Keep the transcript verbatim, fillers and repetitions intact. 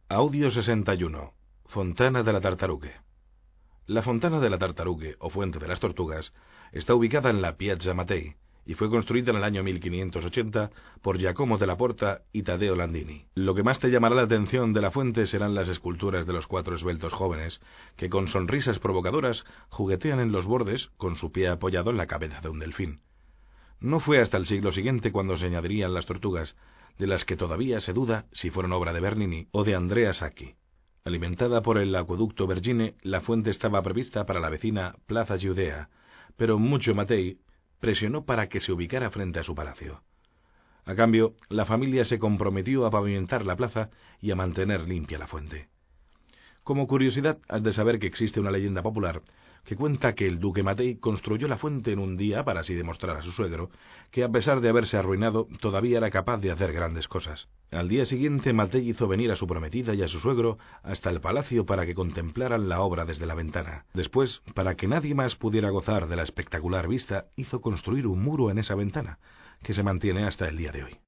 Audio sesenta y uno. Fontana de la Tartarugue. La Fontana de la Tartarugue, o Fuente de las Tortugas, está ubicada en la Piazza Mattei y fue construida en el año mil quinientos ochenta por Giacomo della Porta y Taddeo Landini. Lo que más te llamará la atención de la fuente serán las esculturas de los cuatro esbeltos jóvenes que con sonrisas provocadoras juguetean en los bordes con su pie apoyado en la cabeza de un delfín. No fue hasta el siglo siguiente cuando se añadirían las tortugas, de las que todavía se duda si fueron obra de Bernini o de Andrea Sacchi. Alimentada por el acueducto Vergine, la fuente estaba prevista para la vecina Plaza Giudea, pero Muccio Mattei presionó para que se ubicara frente a su palacio. A cambio, la familia se comprometió a pavimentar la plaza y a mantener limpia la fuente. Como curiosidad, has de saber que existe una leyenda popular que cuenta que el duque Mattei construyó la fuente en un día para así demostrar a su suegro que, a pesar de haberse arruinado, todavía era capaz de hacer grandes cosas. Al día siguiente, Mattei hizo venir a su prometida y a su suegro hasta el palacio para que contemplaran la obra desde la ventana. Después, para que nadie más pudiera gozar de la espectacular vista, hizo construir un muro en esa ventana, que se mantiene hasta el día de hoy.